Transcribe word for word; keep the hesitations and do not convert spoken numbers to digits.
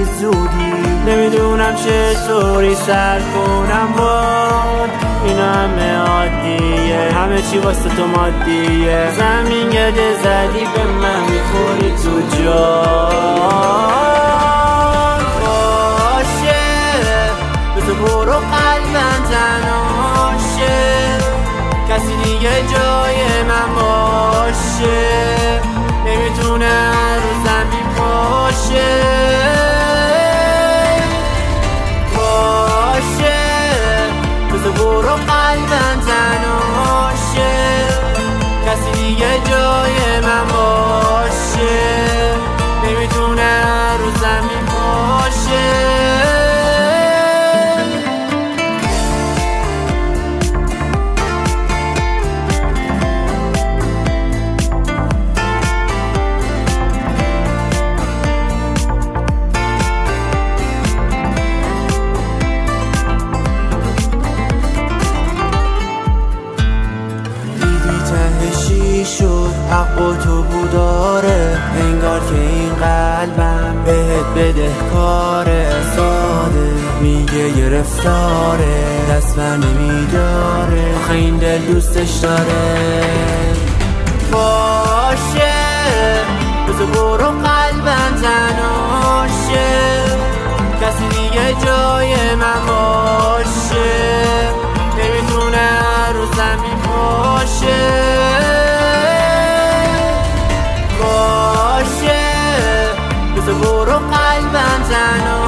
زودی. نمیدونم چطوری سر کنم باد، این همه عادیه، همه چی واسه تو مادیه. زمین گده زدی به من میخوری تو جان. باشه بزو برو قلبم تناشه، کسی دیگه جای من باشه نمیتونه رو زمین باشه. باشه بزو برو قلبم تناشه، کسی دیگه جای من باشه نمیتونه رو زمین باشه. شد حق و تو بوداره، انگار که این قلبم بهت بدهکاره. ساده میگه گرفتاره، دست بر نمیداره، آخه این دل دوستش داره. باشه بزو برو قلبم تناشه، کسی دیگه جای من باشه نمیتونه رو زمین باشه. برو قلبم تنها